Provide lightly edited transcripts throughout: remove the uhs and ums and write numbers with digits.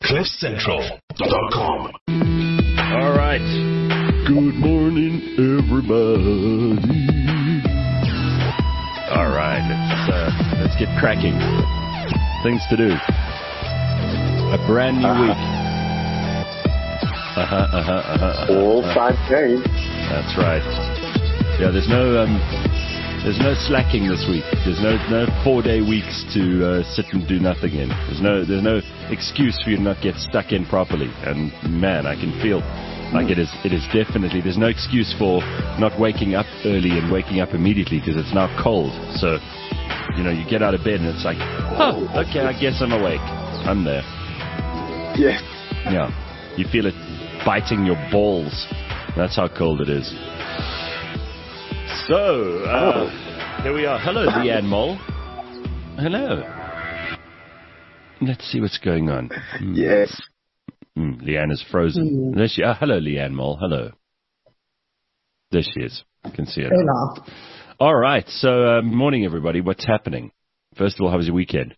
CliffCentral.com. All right. Good morning, everybody. All right, let's get cracking. Things to do. A brand new week. All 5 days. That's right. Yeah, there's no slacking this week. There's no 4-day weeks to sit and do nothing in. There's no excuse for you to not get stuck in properly. And man, I can feel like it is definitely. There's no excuse for not waking up early and waking up immediately because it's now cold. So, you get out of bed and it's like, oh, okay, I guess I'm awake. I'm there. Yeah. Yeah. You feel it biting your balls. That's how cold it is. So, here we are. Hello, Leanne Mole. Hello. Let's see what's going on. Yes. Leanne is frozen. There she. Hello, Leanne Mole. Hello. There she is. I can see her. Hello. All right. So, morning, everybody. What's happening? First of all, how was your weekend?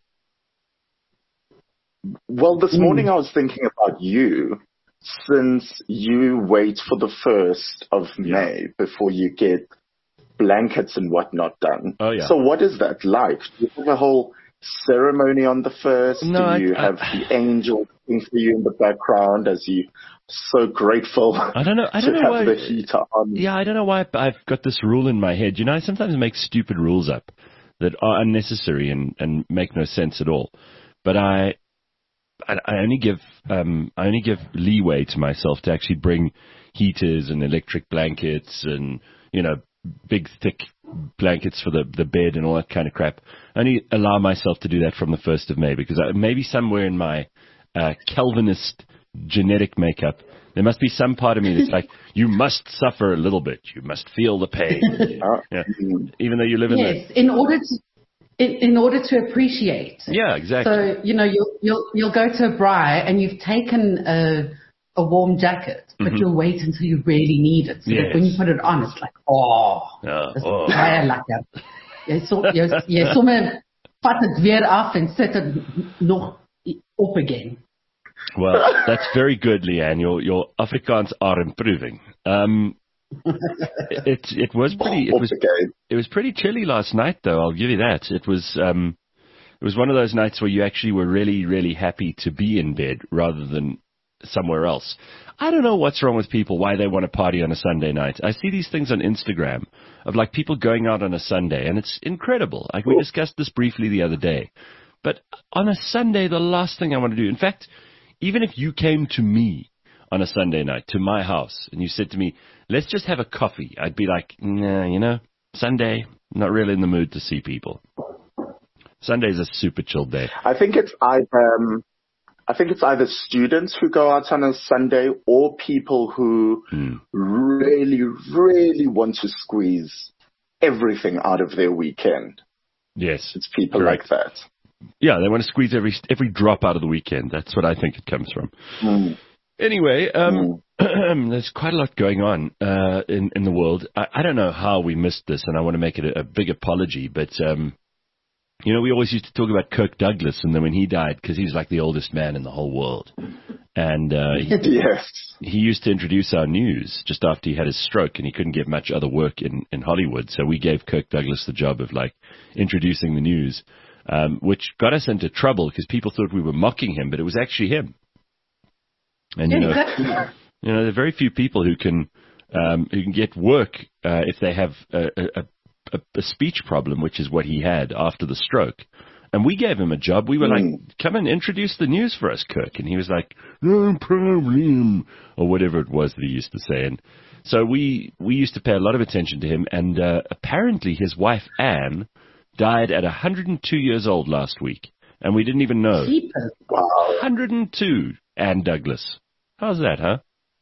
Well, this morning I was thinking about you, since you wait for the 1st of May before you get blankets and whatnot done. Oh, yeah. So what is that like? Do you have a whole ceremony on the 1st? No, Do you have the angel sing for you in the background as you so grateful I don't know have why, the heater on? Yeah, I don't know why I've got this rule in my head. I sometimes make stupid rules up that are unnecessary and make no sense at all. But I only give leeway to myself to actually bring heaters and electric blankets and big thick blankets for the bed and all that kind of crap. I only allow myself to do that from the 1st of May because maybe somewhere in my Calvinist genetic makeup there must be some part of me that's like, you must suffer a little bit, you must feel the pain. Yeah. Even though you live in in order to appreciate. Yeah, exactly. So, you'll go to a braai and you've taken a warm jacket, but you'll wait until you really need it. So that when you put it on, it's like, dis baie lekker. Jy sommer vat het weer af en sit het nog op again. Well, that's very good, Leanne. Your Afrikaans are improving. It was pretty chilly last night, though. I'll give you that. It was one of those nights where you actually were really, really happy to be in bed rather than somewhere else. I don't know what's wrong with people, why they want to party on a Sunday night. I see these things on Instagram of like people going out on a Sunday, and it's incredible. Like we discussed this briefly the other day. But on a Sunday, the last thing I want to do, in fact, even if you came to me on a Sunday night, to my house, and you said to me, let's just have a coffee, I'd be like, nah, Sunday, not really in the mood to see people. Sunday's a super chill day. I think it's either students who go out on a Sunday or people who really, really want to squeeze everything out of their weekend. Yes. It's people correct. like that. Yeah, they want to squeeze every drop out of the weekend. That's what I think it comes from. Anyway, there's quite a lot going on in the world. I don't know how we missed this, and I want to make it a big apology, but we always used to talk about Kirk Douglas, and then when he died, because he's like the oldest man in the whole world. And he used to introduce our news just after he had his stroke, and he couldn't get much other work in Hollywood. So we gave Kirk Douglas the job of like introducing the news, which got us into trouble because people thought we were mocking him, but it was actually him. And there are very few people who can get work if they have a speech problem, which is what he had after the stroke. And we gave him a job. We were like, come and introduce the news for us, Kirk. And he was like, no problem, or whatever it was that he used to say. And so we used to pay a lot of attention to him. And apparently his wife, Anne, died at 102 years old last week. And we didn't even know. Wow. 102, Anne Douglas. How's that, huh?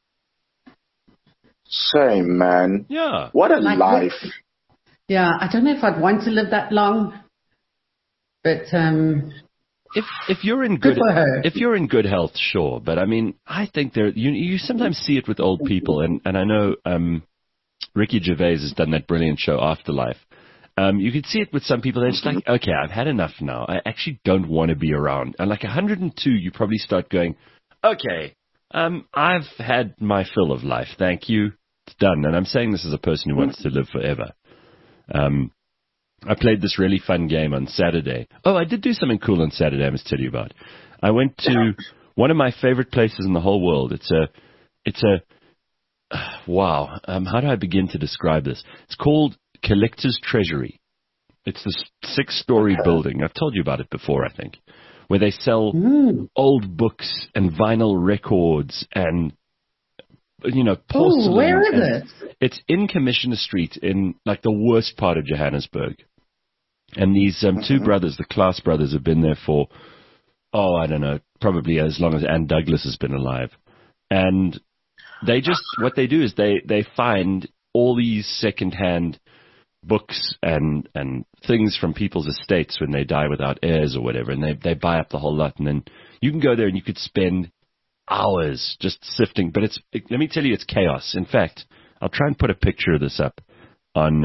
Shame, man. Yeah. What a life. Yeah, I don't know if I'd want to live that long. But if you're in good health, sure. But I mean, I think you sometimes see it with old people, and I know Ricky Gervais has done that brilliant show Afterlife. You can see it with some people. They're just like, okay, I've had enough now. I actually don't want to be around. And like 102, you probably start going, Okay. I've had my fill of life. Thank you. It's done. And I'm saying this as a person who wants to live forever. I played this really fun game on Saturday. Oh, I did do something cool on Saturday I must tell you about. I went to one of my favorite places in the whole world. Wow. How do I begin to describe this? It's called Collector's Treasury. It's this 6-story building. I've told you about it before, I think, where they sell old books and vinyl records and, porcelain. Oh, where is it? It's in Commissioner Street in, like, the worst part of Johannesburg. And these two brothers, the Klaas brothers, have been there for, I don't know, probably as long as Anne Douglas has been alive. And what they do is they find all these second-hand books and things from people's estates when they die without heirs or whatever, and they buy up the whole lot, and then you can go there and you could spend hours just sifting. But let me tell you, it's chaos. In fact, I'll try and put a picture of this up on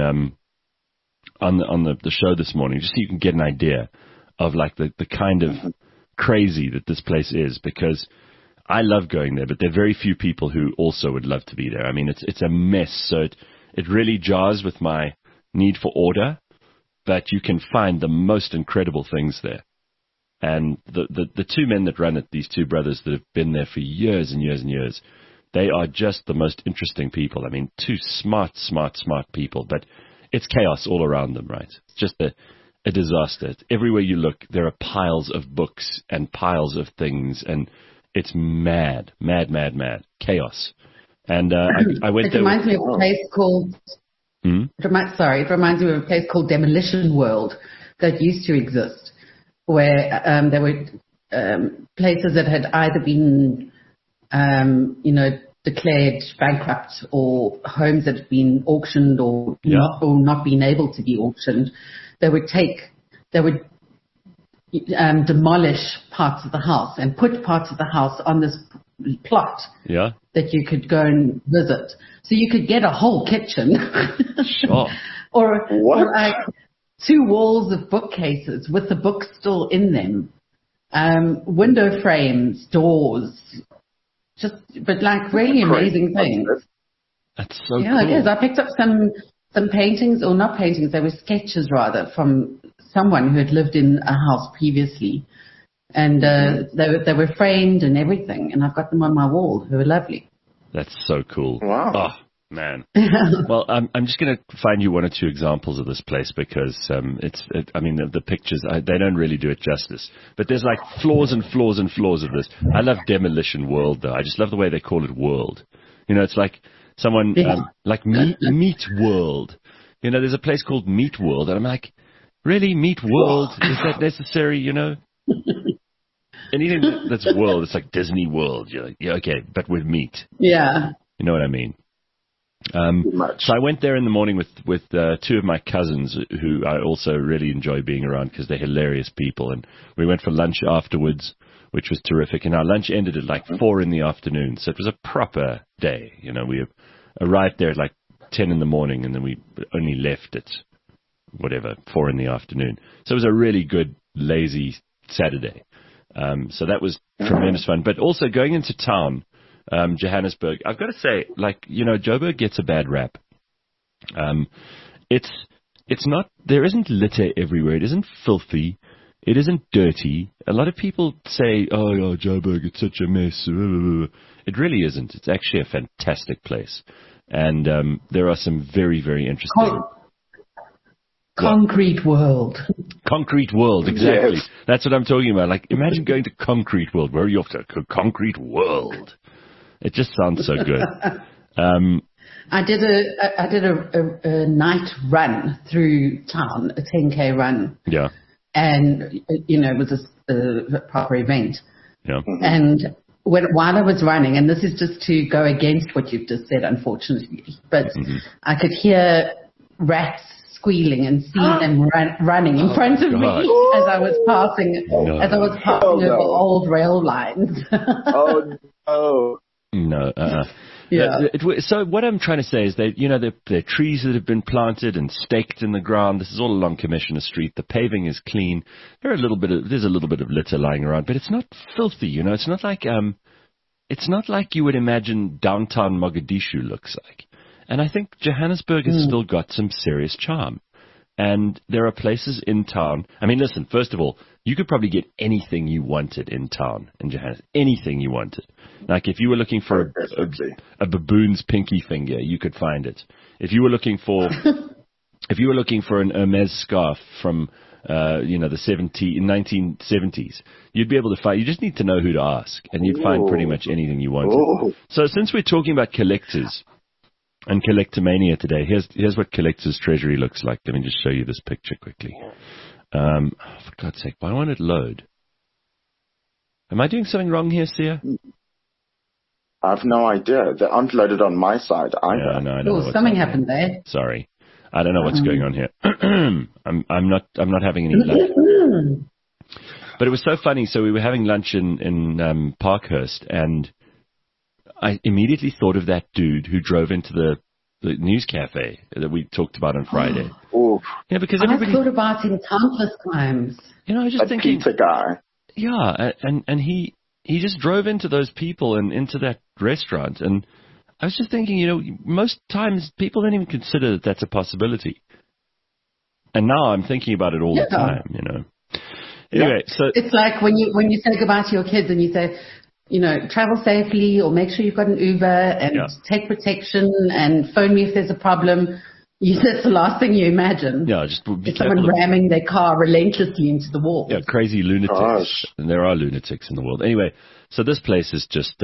the show this morning, just so you can get an idea of like the kind of crazy that this place is, because I love going there, but there are very few people who also would love to be there. I mean, it's a mess, so it really jars with my need for order, but you can find the most incredible things there. And the two men that run it, these two brothers that have been there for years and years and years, they are just the most interesting people. I mean, two smart people, but it's chaos all around them, right? It's just a disaster. Everywhere you look, there are piles of books and piles of things, and it's mad. Chaos. And I went there. It reminds me of a place called... It reminds me of a place called Demolition World that used to exist, where there were places that had either been, declared bankrupt, or homes that had been auctioned or not been able to be auctioned. They would demolish parts of the house and put parts of the house on this plot that you could go and visit. So you could get a whole kitchen. Sure. or like 2 walls of bookcases with the books still in them. Window frames, doors. But like really amazing things. That's so cool. Yeah, it is. I picked up some paintings, or not paintings, they were sketches rather, from someone who had lived in a house previously. And they were framed and everything, and I've got them on my wall. They were lovely. That's so cool. Wow. Oh, man. Well, I'm just going to find you 1 or 2 examples of this place, because the pictures, they don't really do it justice. But there's like floors and floors and floors of this. I love Demolition World, though. I just love the way they call it world. It's like someone, like Meat World. There's a place called Meat World, and I'm like, really, Meat World? Is that necessary, Anything that's world, it's like Disney World. You're like, yeah, okay, but with meat. Yeah. You know what I mean? So I went there in the morning with 2 of my cousins, who I also really enjoy being around because they're hilarious people. And we went for lunch afterwards, which was terrific. And our lunch ended at like 4 in the afternoon. So it was a proper day. We arrived there at like 10 in the morning, and then we only left at 4 in the afternoon. So it was a really good, lazy Saturday. So that was tremendous fun. But also going into town, Johannesburg, I've got to say, Joburg gets a bad rap. It's not, there isn't litter everywhere. It isn't filthy. It isn't dirty. A lot of people say, oh, Joburg, it's such a mess. It really isn't. It's actually a fantastic place. And there are some very, very interesting... Concrete World. Concrete World, exactly. Yes. That's what I'm talking about. Like, imagine going to Concrete World. Where are you off to? Concrete World. It just sounds so good. I did a night run through town, a 10K run. Yeah. And, it was a proper event. Yeah. And while I was running, and this is just to go against what you've just said, unfortunately, but I could hear rats squealing and see them running in front of me as I was passing over old rail lines. No. Yeah. So what I'm trying to say is that, there are trees that have been planted and staked in the ground. This is all along Commissioner Street. The paving is clean. There's a little bit of litter lying around, but it's not filthy. It's not like it's not like you would imagine downtown Mogadishu looks like. And I think Johannesburg has still got some serious charm. And there are places in town. I mean, listen, first of all, you could probably get anything you wanted in town in Johannesburg. Anything you wanted. Like if you were looking for a baboon's pinky finger, you could find it. If you were looking for an Hermes scarf from the 1970s, you'd be able to find. You just need to know who to ask, and you'd find pretty much anything you wanted. So since we're talking about collectors and collectomania today, here's what Collector's Treasury looks like. Let me just show you this picture quickly. For God's sake, why won't it load? Am I doing something wrong here, Sia? I have no idea. They aren't loaded on my side either. Yeah, no, I know. Something happened there. Sorry. I don't know what's going on here. I'm not having any luck. But it was so funny. So we were having lunch in Parkhurst, and I immediately thought of that dude who drove into the news cafe that we talked about on Friday. Yeah, because I thought about him countless times. I was just thinking, pizza guy. Yeah, and he just drove into those people and into that restaurant, and I was just thinking, most times people don't even consider that that's a possibility. And now I'm thinking about it all the time, Anyway, so it's like when you say goodbye to your kids and you say, travel safely, or make sure you've got an Uber and take protection and phone me if there's a problem. That's the last thing you imagine. Yeah, just be it's someone ramming their car relentlessly into the wall. Yeah, crazy lunatics. And there are lunatics in the world. Anyway, so this place is just,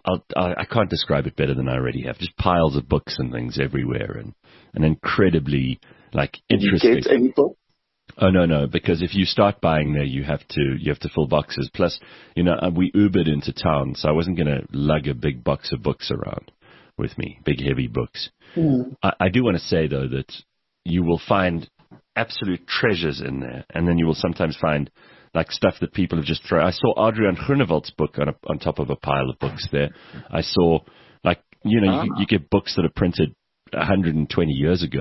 I can't describe it better than I already have. Just piles of books and things everywhere, and incredibly, interesting. Did you get any books? Oh, no, because if you start buying there, you have to fill boxes. Plus, we Ubered into town, so I wasn't going to lug a big box of books around with me, big heavy books. I do want to say, though, that you will find absolute treasures in there, and then you will sometimes find stuff that people have just thrown. I saw Adrian Groenewold's book on top of a pile of books there. I saw, you get books that are printed 120 years ago.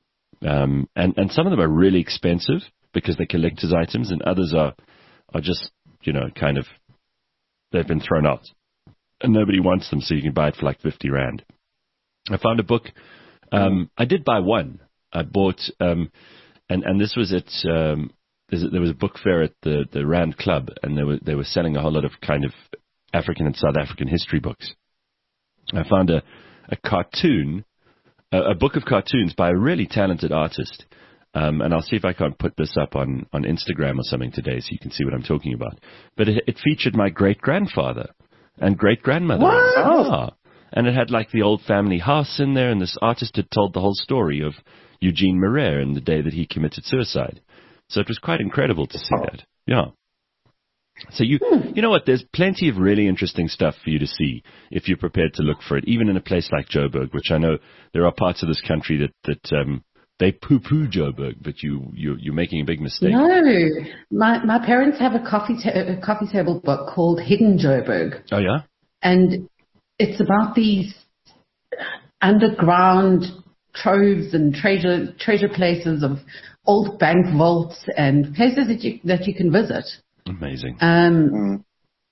And some of them are really expensive because they're collector's items, and others are just, kind of, they've been thrown out. And nobody wants them, so you can buy it for 50 Rand. I found a book. I did buy one. I bought, and this was at, there was a book fair at the Rand Club, and they were selling a whole lot of kind of African and South African history books. I found a cartoon, a book of cartoons by a really talented artist. And I'll see if I can't put this up on Instagram or something today so you can see what I'm talking about. But it featured my great-grandfather and great-grandmother. Wow. And it had the old family house in there, and this artist had told the whole story of Eugene Marais and the day that he committed suicide. So it was quite incredible to see that. Yeah. So you know what? There's plenty of really interesting stuff for you to see if you're prepared to look for it, even in a place like Joburg, which I know there are parts of this country that they poo-poo Joburg, but you're making a big mistake. No, my parents have a coffee table book called Hidden Joburg. Oh yeah, and it's about these underground troves and treasure places of old bank vaults and places that you can visit. Amazing. And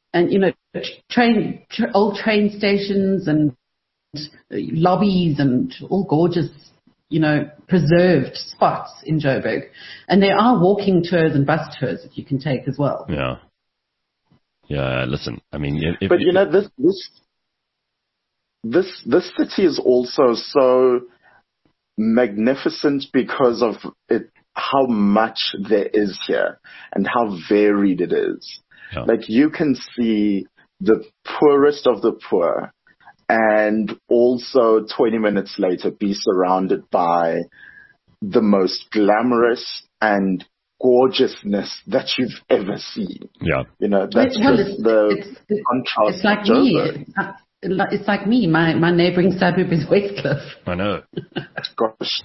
old train stations and lobbies and all gorgeous, preserved spots in Joburg. And there are walking tours and bus tours that you can take as well. Yeah. Yeah. Listen, I mean, this city is also so magnificent because of it, how much there is here and how varied it is. Yeah. You can see the poorest of the poor and also 20 minutes later be surrounded by the most glamorous and gorgeousness that you've ever seen. Yeah. That's the contrast. It's like me. It's like me. My neighboring suburb is Westcliff. I know. Gosh.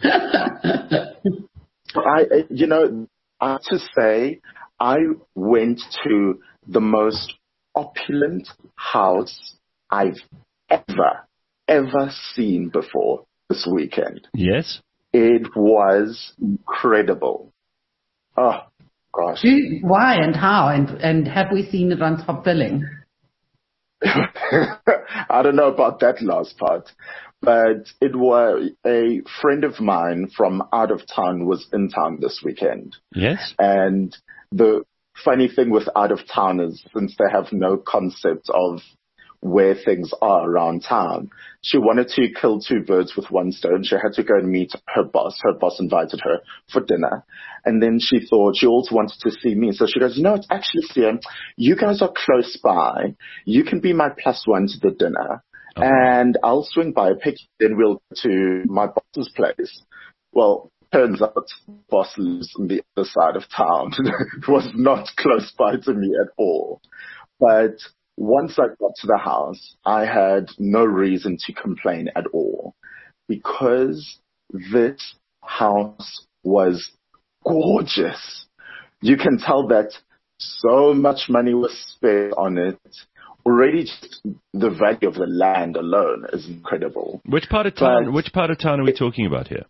I have to say, I went to the most opulent house I've ever seen before this weekend. Yes? It was incredible. Oh, gosh. Why and how? And have we seen it on top billing? I don't know about that last part, but it was a friend of mine from out of town was in town this weekend. Yes. And the funny thing with out of town is, since they have no concept of where things are around town, she wanted to kill two birds with one stone. She had to go and meet her boss. Her boss invited her for dinner. And then she thought she also wanted to see me. So she goes, it's actually, Sia, you guys are close by. You can be my plus one to the dinner. Okay. And I'll swing by, pick you, then we'll go to my boss's place. Well, turns out boss lives on the other side of town. It was not close by to me at all. But once I got to the house, I had no reason to complain at all, because this house was gorgeous. You can tell that so much money was spent on it. Already just the value of the land alone is incredible. Which part of town are we talking about here?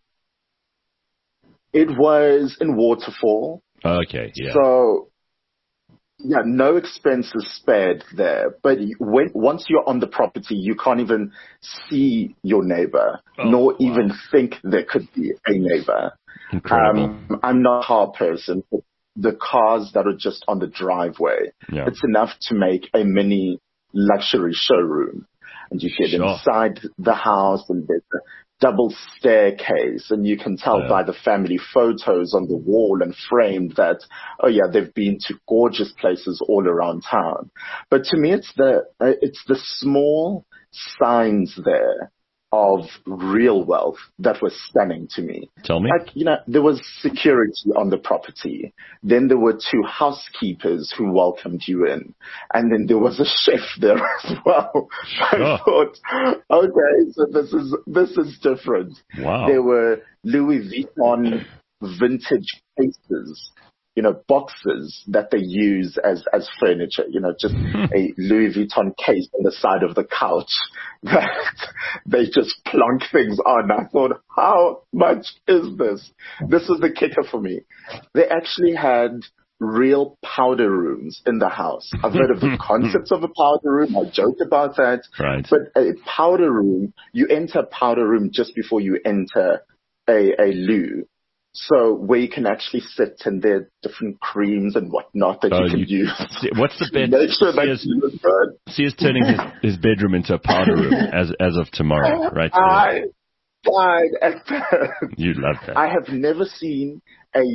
It was in Waterfall. Okay, yeah. So, yeah, no expenses spared there. But once you're on the property, you can't even see your neighbor, nor even think there could be a neighbor. Incredible. I'm not a car person, but the cars that are just on the driveway, it's enough to make a mini luxury showroom. And you get inside the house, and there's a double staircase, and you can tell by the family photos on the wall and framed that, they've been to gorgeous places all around town. But to me, it's the small signs there of real wealth that was stunning to me. Tell me. Like, there was security on the property. Then there were two housekeepers who welcomed you in. And then there was a chef there as well. I thought, okay, so this is different. Wow. There were Louis Vuitton vintage cases, boxes that they use as furniture, just a Louis Vuitton case on the side of the couch that they just plonk things on. I thought, how much is this? This is the kicker for me. They actually had real powder rooms in the house. I've heard of the concept of a powder room. I joke about that. Right. But a powder room, you enter a powder room just before you enter a loo. So where you can actually sit, and there are different creams and whatnot that you can use. What's the bed? Make sure that you look good. Sia's turning his bedroom into a powder room as of tomorrow, right? I died at that. You love that. I have never seen a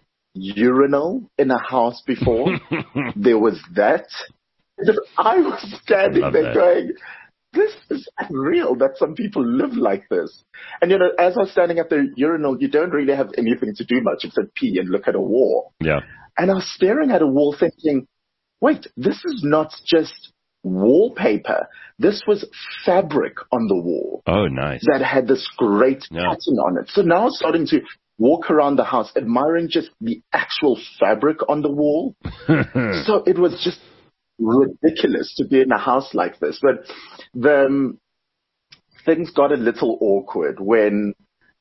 urinal in a house before. There was that. I was standing there going, this is unreal that some people live like this. And, as I was standing at the urinal, you don't really have anything to do much except pee and look at a wall. Yeah. And I was staring at a wall thinking, wait, this is not just wallpaper. This was fabric on the wall. Oh, nice. That had this great pattern on it. So now I was starting to walk around the house admiring just the actual fabric on the wall. So it was just ridiculous to be in a house like this. But the things got a little awkward when,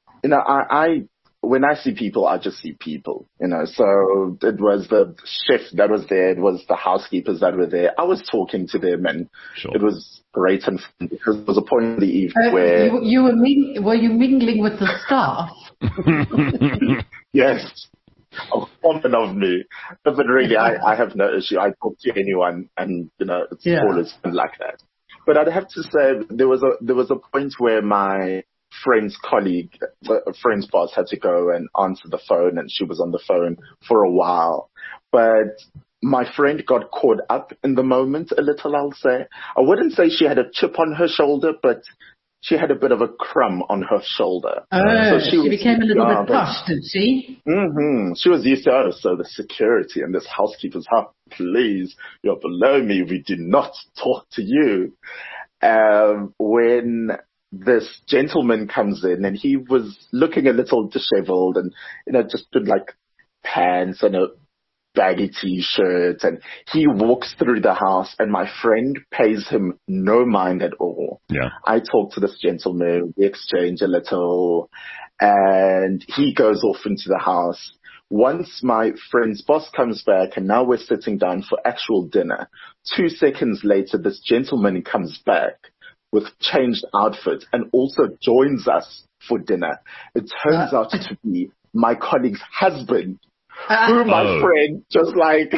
when I see people, I just see people, so it was the chef that was there. It was the housekeepers that were there. I was talking to them, and it was great and fun, because there was a point in the evening where were you mingling with the staff? Yes. Oh, common of me. But really, I have no issue. I talk to anyone, and it's always been like that. But I'd have to say there was a point where my friend's boss had to go and answer the phone, and she was on the phone for a while. But my friend got caught up in the moment a little, I'll say. I wouldn't say she had a chip on her shoulder, but she had a bit of a crumb on her shoulder. So she became a little bit posh, did she? Mm-hmm. She was used to, so the security and this housekeeper's house, please, you're below me. We do not talk to you. When this gentleman comes in, and he was looking a little disheveled, and, just with like pants and a baggy t-shirt, and he walks through the house, and my friend pays him no mind at all. Yeah. I talk to this gentleman, we exchange a little, and he goes off into the house. once my friend's boss comes back and now we're sitting down for actual dinner, 2 seconds later, this gentleman comes back with changed outfit and also joins us for dinner. It turns out to be my colleague's husband, who my friend just like...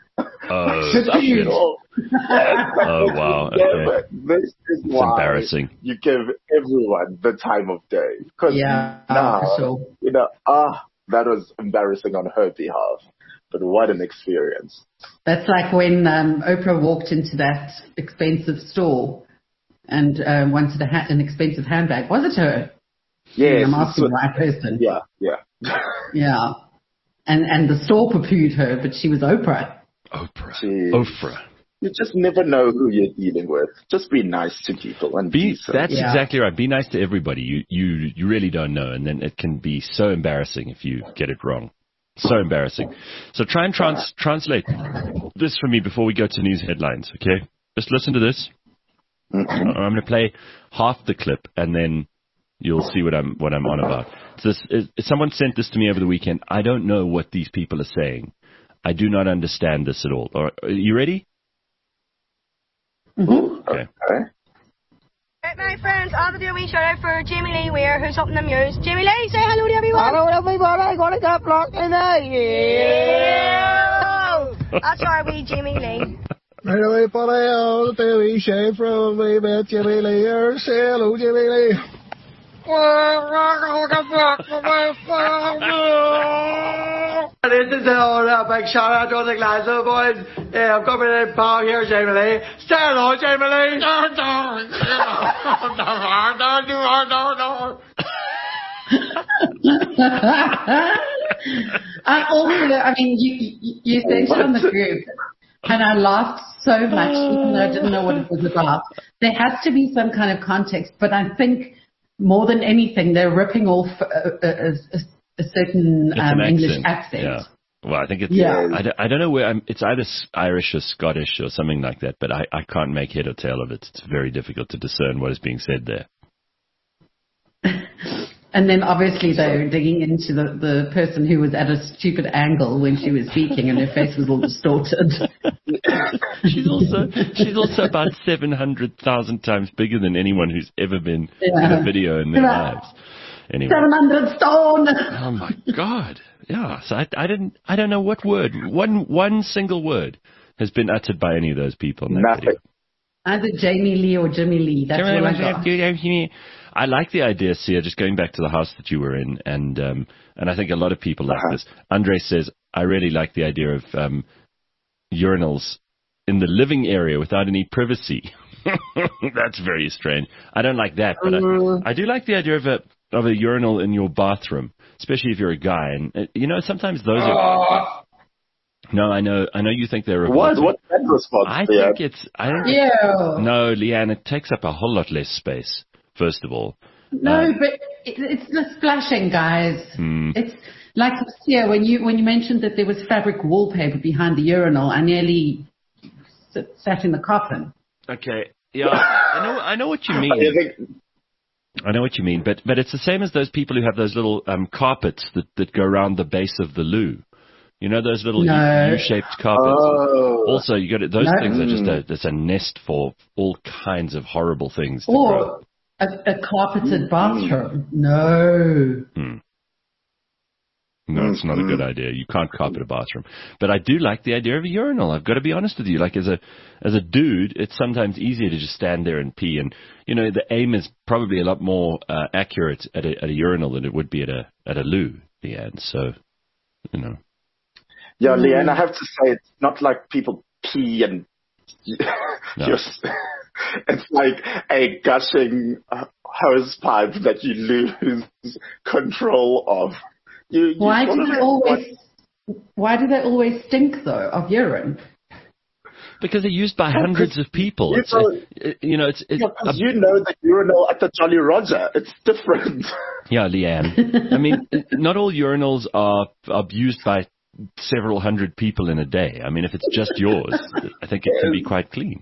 Oh, wow. Okay. This is why embarrassing. You give everyone the time of day. Because now, that was embarrassing on her behalf. But what an experience. That's like when Oprah walked into that expensive store and wanted an expensive handbag. Was it her? Yes. I'm asking the right person. Yeah. Yeah. And the store poo-pooed her, but she was Oprah. Oprah. You just never know who you're dealing with. Just be nice to people and That's exactly right. Be nice to everybody. You really don't know, and then it can be so embarrassing if you get it wrong. So embarrassing. So try and translate this for me before we go to news headlines. Okay, just listen to this. I'm going to play half the clip, and then you'll see what I'm on about. Someone sent this to me over the weekend. I don't know what these people are saying. I do not understand this at all. Are you ready? Mm-hmm. Okay. Right, my friends, I have to do a wee shout out for Jamie Lee Weir, who's up in the Muse. Jamie Lee, say hello to everyone. Hello everybody, I got a gut block in there. Yeah. That's our wee Jamie Lee. Hello everybody, I'll do a wee shout from me about Jamie Lee. Say hello Jamie Lee. This is a big shout out to the Glasgow boys. I'm coming in Paul here, Jamie Lee. Say hello, Jamie Lee. You sent it on the group, and I laughed so much, even though I didn't know what it was about. There has to be some kind of context, but I think more than anything, they're ripping off a certain English accent. Yeah. Well, I think it's, I don't know where, it's either Irish or Scottish or something like that, but I can't make head or tail of it. It's very difficult to discern what is being said there. And then obviously they're digging into the person who was at a stupid angle when she was speaking and her face was all distorted. She's also about 700,000 times bigger than anyone who's ever been in a video in their lives. Anyway. 700 stone. Oh my God. Yeah. So I don't know what word, one single word has been uttered by any of those people in that video. Either Jamie Lee or Jimmy Lee. That's what I got. I like the idea, Sia, just going back to the house that you were in, and I think a lot of people like this. Andre says, I really like the idea of urinals in the living area without any privacy. That's very strange. I don't like that, but I do like the idea of a urinal in your bathroom, especially if you're a guy. And sometimes those are. No, I know you think they're revolting. What's that response? I think no, Leanne, it takes up a whole lot less space. First of all, no, but it's the splashing, guys. It's like here when you mentioned that there was fabric wallpaper behind the urinal, I nearly sat in the coffin. Okay, yeah, I know what you mean. I know what you mean, but it's the same as those people who have those little carpets that go around the base of the loo. You know those little U-shaped carpets. Oh. Also, you got those things are just a nest for all kinds of horrible things. Or a carpeted bathroom. No. No, it's not a good idea. You can't carpet a bathroom. But I do like the idea of a urinal. I've got to be honest with you. Like as a dude, it's sometimes easier to just stand there and pee. And the aim is probably a lot more accurate at a urinal than it would be at a loo. Leanne. So, Yeah, Leanne, I have to say it's not like people pee and it's like a gushing hose pipe that you lose control of. Why do they always stink though of urine? Because they're used by hundreds of people. It's the urinal at the Jolly Roger. It's different. Yeah, Leanne. I mean, not all urinals are used by several hundred people in a day. I mean, if it's just yours, I think it can be quite clean.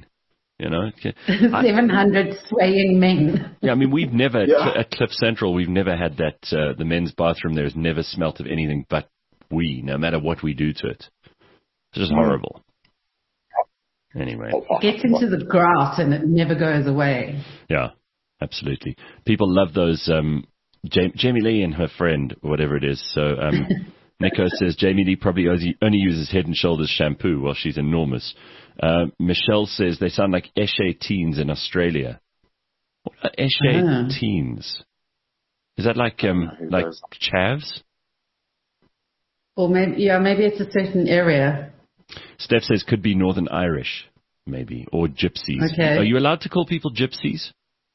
700 swaying men. Yeah, I mean, we've never at Cliff Central, we've never had that. The men's bathroom there has never smelt of anything but no matter what we do to it. It's just horrible. Anyway. It gets into the grass and it never goes away. Yeah, absolutely. People love those, Jamie Lee and her friend, whatever it is. So, Nico says Jamie Lee probably only uses Head & Shoulders shampoo. Well, she's enormous. Michelle says they sound like Eshe teens in Australia. What are Eshe teens? Is that like chavs? Or maybe it's a certain area. Steph says could be Northern Irish, maybe, or gypsies. Okay. Are you allowed to call people gypsies?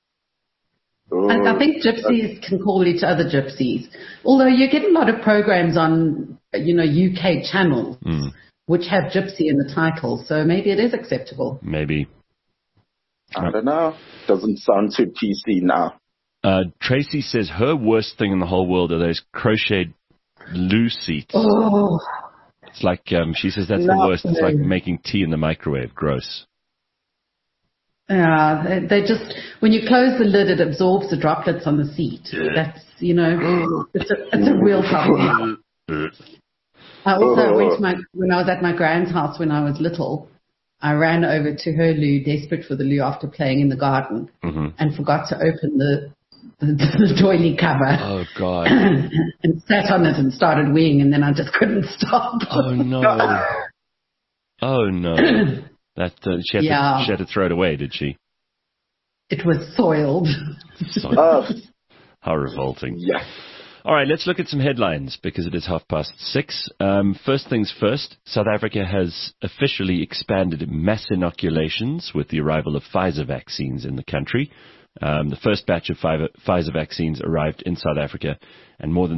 I think gypsies can call each other gypsies. Although you get a lot of programs on, UK channels which have gypsy in the title, so maybe it is acceptable. Maybe. I don't know. Doesn't sound too PC now. Tracy says her worst thing in the whole world are those crocheted loo seats. Oh. It's like, she says that's the worst. It's like making tea in the microwave. Gross. Yeah, they just, when you close the lid, it absorbs the droplets on the seat. That's, it's a real problem. I also when I was at my grand's house when I was little, I ran over to her loo, desperate for the loo after playing in the garden, and forgot to open the doily cover. Oh, God. And sat on it and started weeing, and then I just couldn't stop. Oh, no. Oh, no. That she had to throw it away, did she? It was soiled. How revolting. Yeah. All right, let's look at some headlines because it is 6:30. First things first, South Africa has officially expanded mass inoculations with the arrival of Pfizer vaccines in the country. The first batch of Pfizer vaccines arrived in South Africa, and more than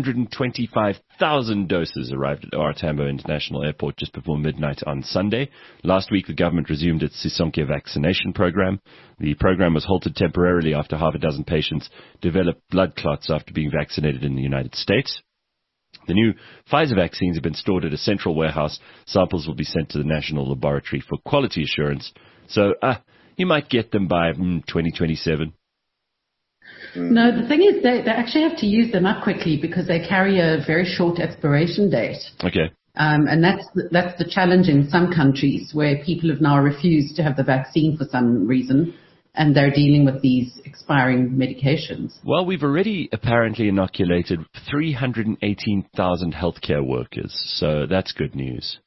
325,000 doses arrived at OR Tambo International Airport just before midnight on Sunday. Last week, the government resumed its Sisonke vaccination program. The program was halted temporarily after half a dozen patients developed blood clots after being vaccinated in the United States. The new Pfizer vaccines have been stored at a central warehouse. Samples will be sent to the National Laboratory for quality assurance. So, you might get them by 2027. No, the thing is they actually have to use them up quickly because they carry a very short expiration date. Okay. And that's the challenge in some countries where people have now refused to have the vaccine for some reason, and they're dealing with these expiring medications. Well, we've already apparently inoculated 318,000 healthcare workers, so that's good news.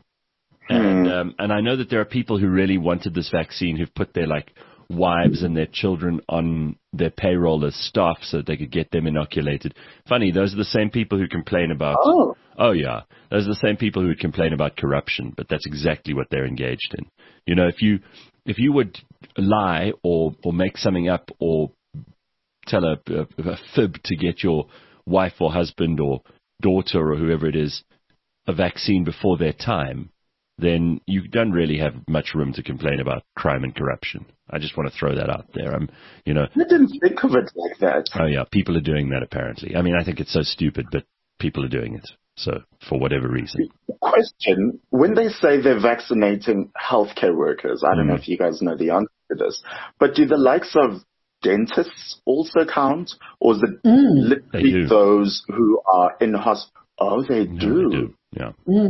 And I know that there are people who really wanted this vaccine who've put their wives and their children on their payroll as staff so that they could get them inoculated. Funny, those are the same people who complain about. Oh yeah, those are the same people who would complain about corruption. But that's exactly what they're engaged in. If you would lie or make something up or tell a fib to get your wife or husband or daughter or whoever it is a vaccine before their time, then you don't really have much room to complain about crime and corruption. I just want to throw that out there. I didn't think of it like that. Oh, yeah. People are doing that, apparently. I mean, I think it's so stupid, but people are doing it. So, for whatever reason. Question. When they say they're vaccinating healthcare workers, I don't know if you guys know the answer to this, but do the likes of dentists also count? Or is it literally those who are in hospital? Oh, they do. No, they do. Yeah.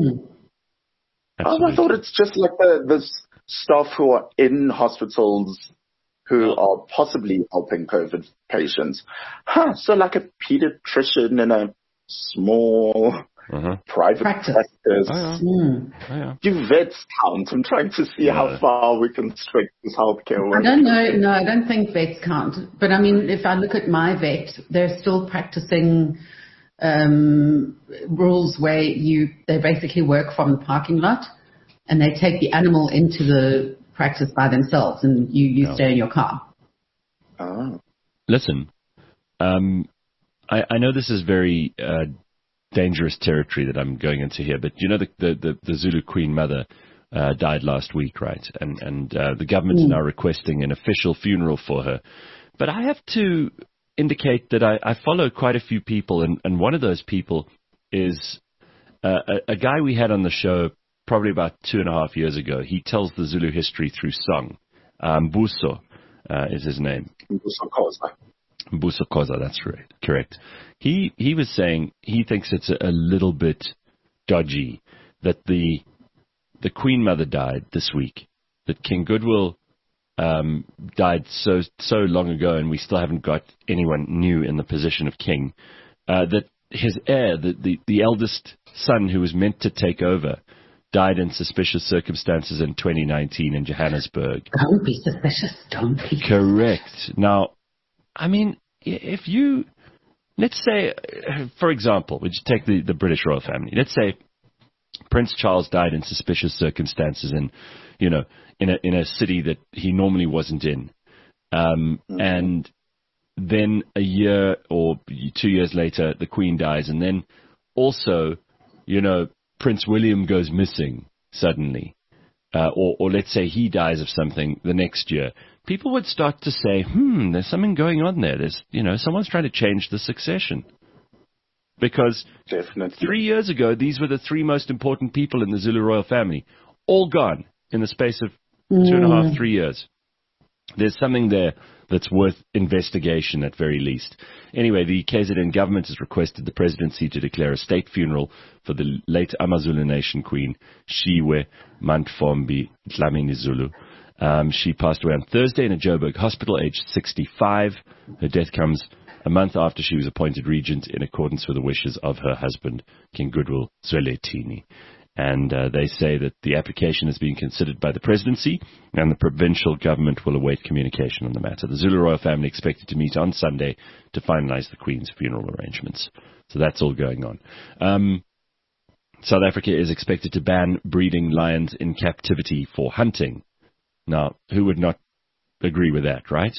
I thought it's just like the staff who are in hospitals who are possibly helping COVID patients. So like a pediatrician in a small private practice. Do vets count? I'm trying to see how far we can stretch this healthcare work. I don't know. No, I don't think vets count. But I mean, if I look at my vet, they're still practicing rules where they basically work from the parking lot and they take the animal into the practice by themselves and you stay in your car. Listen, I know this is very dangerous territory that I'm going into here, but the Zulu Queen Mother died last week, right? And the government is now requesting an official funeral for her. But I have to indicate that I follow quite a few people, and one of those people is a guy we had on the show probably about 2.5 years ago. He tells the Zulu history through song. Mbuso is his name. Busokoza, that's correct. He was saying he thinks it's a little bit dodgy that the Queen Mother died this week, that King Goodwill died so long ago, and we still haven't got anyone new in the position of king, that his heir, the eldest son who was meant to take over, died in suspicious circumstances in 2019 in Johannesburg. Don't be suspicious, don't be. Correct. Now, I mean, if you, let's say, for example, we just take the British royal family. Let's say Prince Charles died in suspicious circumstances in a city that he normally wasn't in. And then a year or 2 years later, the Queen dies. And then also, Prince William goes missing suddenly. Or let's say he dies of something the next year. People would start to say, there's something going on there. There's, someone's trying to change the succession. Because Definitely. 3 years ago, these were the three most important people in the Zulu royal family. All gone in the space of 2.5, 3 years. There's something there that's worth investigation at very least. Anyway, the KZN government has requested the presidency to declare a state funeral for the late AmaZulu Nation Queen, Shiwe Mantfombi Dlamini Zulu. She passed away on Thursday in a Joburg hospital, aged 65. Her death comes a month after she was appointed regent in accordance with the wishes of her husband, King Goodwill Zwelithini. And they say that the application is being considered by the presidency, and the provincial government will await communication on the matter. The Zulu royal family expected to meet on Sunday to finalize the Queen's funeral arrangements. So that's all going on. South Africa is expected to ban breeding lions in captivity for hunting. Now, who would not agree with that, right?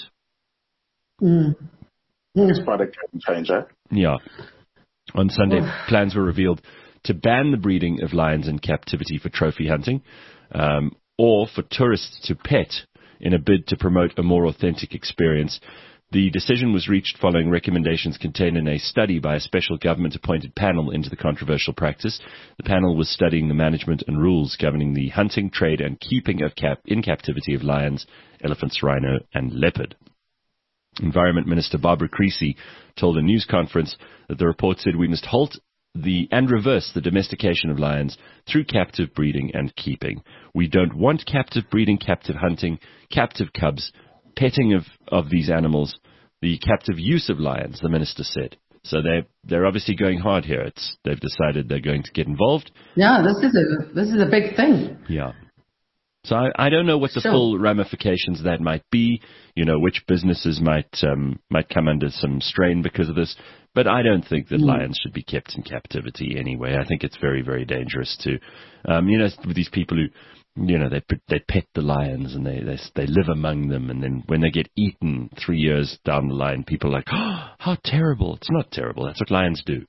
It's quite a game changer. Yeah. On Sunday, plans were revealed to ban the breeding of lions in captivity for trophy hunting, or for tourists to pet in a bid to promote a more authentic experience. The decision was reached following recommendations contained in a study by a special government-appointed panel into the controversial practice. The panel was studying the management and rules governing the hunting, trade, and keeping of in captivity of lions, elephants, rhino, and leopard. Environment Minister Barbara Creecy told a news conference that the report said we must halt and reverse the domestication of lions through captive breeding and keeping. We don't want captive breeding, captive hunting, captive cubs, petting of these animals, the captive use of lions, the minister said. So they're obviously going hard here. They've decided they're going to get involved. Yeah, this is a big thing. Yeah. So I don't know what the full ramifications of that might be, which businesses might come under some strain because of this. But I don't think that lions should be kept in captivity anyway. I think it's very, very dangerous to, with these people who, they pet the lions and they live among them. And then when they get eaten 3 years down the line, people are like, oh, how terrible. It's not terrible. That's what lions do.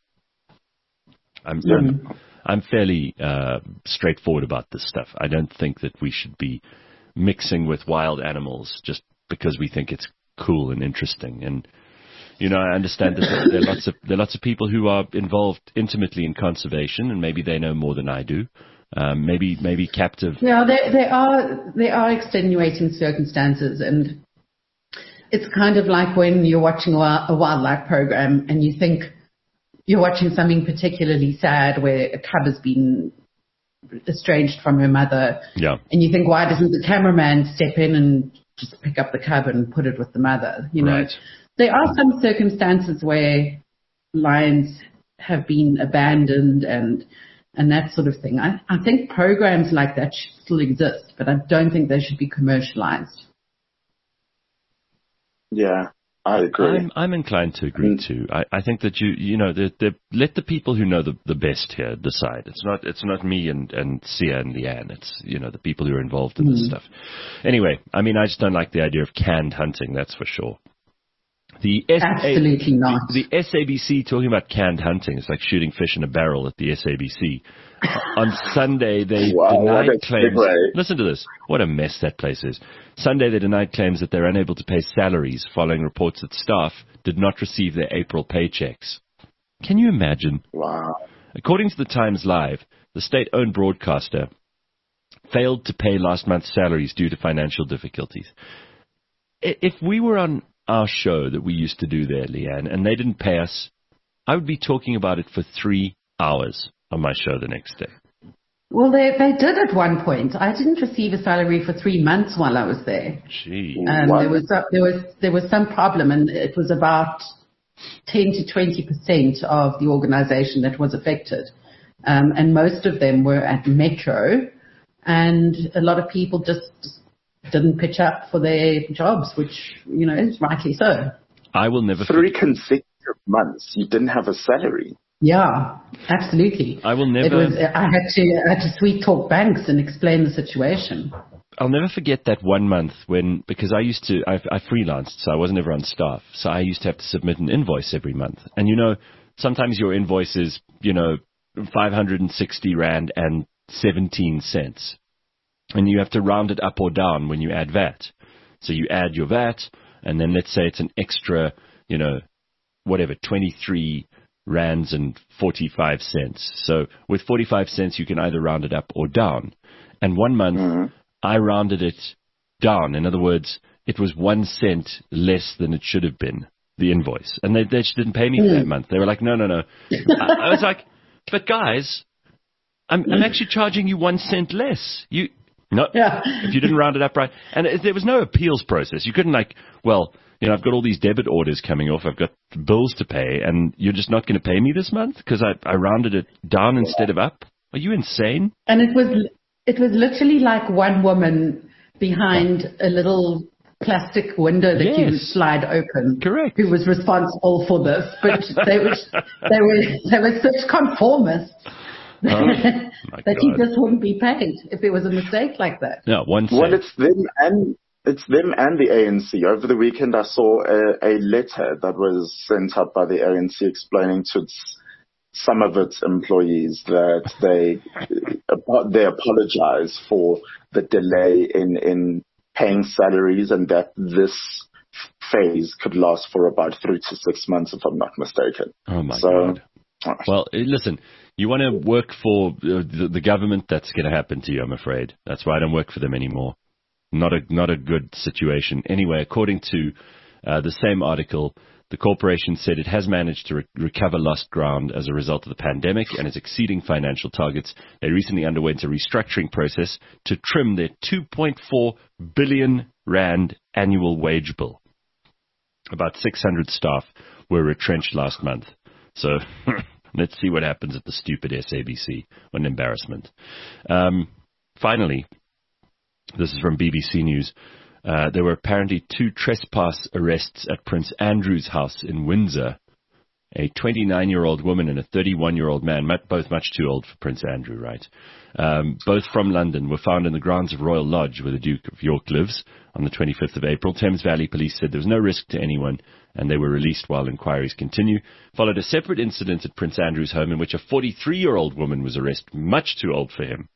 I'm fairly straightforward about this stuff. I don't think that we should be mixing with wild animals just because we think it's cool and interesting. And, I understand that there are lots of people who are involved intimately in conservation, and maybe they know more than I do. Maybe captive. Yeah, there are extenuating circumstances, and it's kind of like when you're watching a wildlife program and you think you're watching something particularly sad where a cub has been estranged from her mother. Yeah. And you think, why doesn't the cameraman step in and just pick up the cub and put it with the mother? Right. There are some circumstances where lions have been abandoned and that sort of thing. I think programs like that should still exist, but I don't think they should be commercialized. Yeah. I agree. I'm inclined to agree too. I think that let the people who know the best here decide. It's not me and Sia and Leanne. It's the people who are involved in this stuff. Anyway, I just don't like the idea of canned hunting. That's for sure. Absolutely not. The SABC talking about canned hunting. It's like shooting fish in a barrel at the SABC. On Sunday, they denied claims. Listen to this. What a mess that place is. Sunday, they denied claims that they're unable to pay salaries following reports that staff did not receive their April paychecks. Can you imagine? Wow. According to the Times Live, the state-owned broadcaster failed to pay last month's salaries due to financial difficulties. If we were on our show that we used to do there, Leanne, and they didn't pay us, I would be talking about it for 3 hours on my show the next day. Well, they did at one point. I didn't receive a salary for 3 months while I was there. Gee. There was some problem, and it was about 10 to 20% of the organization that was affected. And most of them were at Metro, and a lot of people just didn't pitch up for their jobs, which, is rightly so. I will never... 3 consecutive months, you didn't have a salary. Yeah, absolutely. I will never... I had to sweet talk banks and explain the situation. I'll never forget that 1 month because I freelanced, so I wasn't ever on staff. So I used to have to submit an invoice every month. And sometimes your invoice is, 560 Rand and 17 cents. And you have to round it up or down when you add VAT. So you add your VAT, and then let's say it's an extra, 23 Rands and 45 cents. So with 45 cents, you can either round it up or down. And 1 month, I rounded it down. In other words, it was 1 cent less than it should have been, the invoice. And they just didn't pay me for that month. They were like, no. I was like, but guys, I'm actually charging you 1 cent less. If you didn't round it up right. And there was no appeals process. You couldn't I've got all these debit orders coming off. I've got bills to pay, and you're just not going to pay me this month because I rounded it down instead of up? Are you insane? And it was literally like one woman behind a little plastic window that you would slide open. Correct. Who was responsible for this, but they were such conformists. That he just wouldn't be paid if there was a mistake like that. No, 1 cent. Well, it's them and the ANC. Over the weekend, I saw a letter that was sent out by the ANC explaining to some of its employees that they apologize for the delay in paying salaries, and that this phase could last for about 3 to 6 months, if I'm not mistaken. Oh, my God. Well, listen, you want to work for the government, that's going to happen to you, I'm afraid. That's why I don't work for them anymore. Not a good situation. Anyway, according to the same article, the corporation said it has managed to recover lost ground as a result of the pandemic and is exceeding financial targets. They recently underwent a restructuring process to trim their 2.4 billion Rand annual wage bill. About 600 staff were retrenched last month. So let's see what happens at the stupid SABC. What an embarrassment. Finally, this is from BBC News. There were apparently 2 trespass arrests at Prince Andrew's house in Windsor. A 29-year-old woman and a 31-year-old man, both much too old for Prince Andrew, right? Both from London, were found in the grounds of Royal Lodge, where the Duke of York lives, on the 25th of April. Thames Valley Police said there was no risk to anyone, and they were released while inquiries continue. Followed a separate incident at Prince Andrew's home in which a 43-year-old woman was arrested, much too old for him.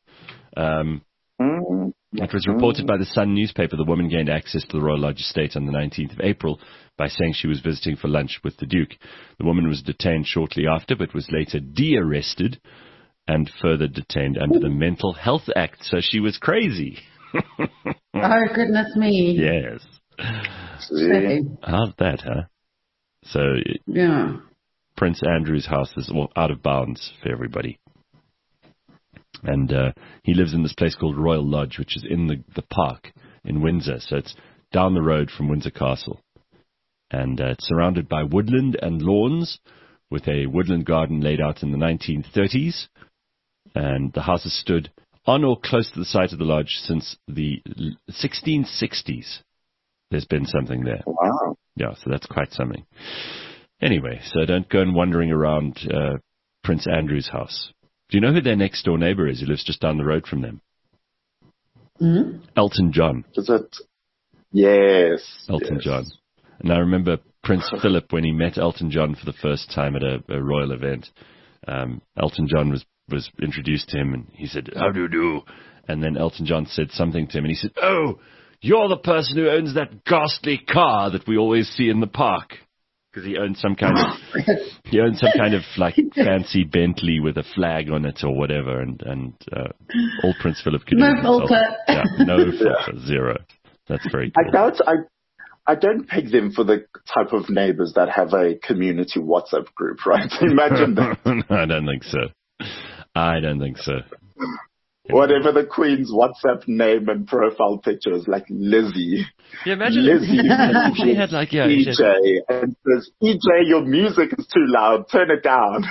It was reported by the Sun newspaper the woman gained access to the Royal Lodge estate on the 19th of April by saying she was visiting for lunch with the Duke. The woman was detained shortly after, but was later de-arrested and further detained under the Mental Health Act. So she was crazy. Oh, goodness me. Yes. How's that, huh? So, Prince Andrew's house is out of bounds for everybody. And he lives in this place called Royal Lodge, which is in the park in Windsor. So it's down the road from Windsor Castle. And it's surrounded by woodland and lawns, with a woodland garden laid out in the 1930s. And the house has stood on or close to the site of the lodge since the 1660s. There's been something there. Wow. Yeah, so that's quite something. Anyway, so don't go and wandering around Prince Andrew's house. Do you know who their next door neighbor is? Who lives just down the road from them? Mm-hmm. Elton John. Is it? Yes. Elton John. And I remember Prince Philip, when he met Elton John for the first time at a royal event. Elton John was introduced to him, and he said, "How do you do?" And then Elton John said something to him, and he said, "Oh, you're the person who owns that ghastly car that we always see in the park." Because he owned some kind of like fancy Bentley with a flag on it or whatever, and all Prince Philip could do. No filter. Yeah, no filter, zero. That's very cool. I don't peg them for the type of neighbors that have a community WhatsApp group, right? Imagine that. No, I don't think so. Whatever the Queen's WhatsApp name and profile picture is, like Lizzie. Yeah, imagine Lizzie. she had like, yeah. EJ, and says, EJ, your music is too loud. Turn it down.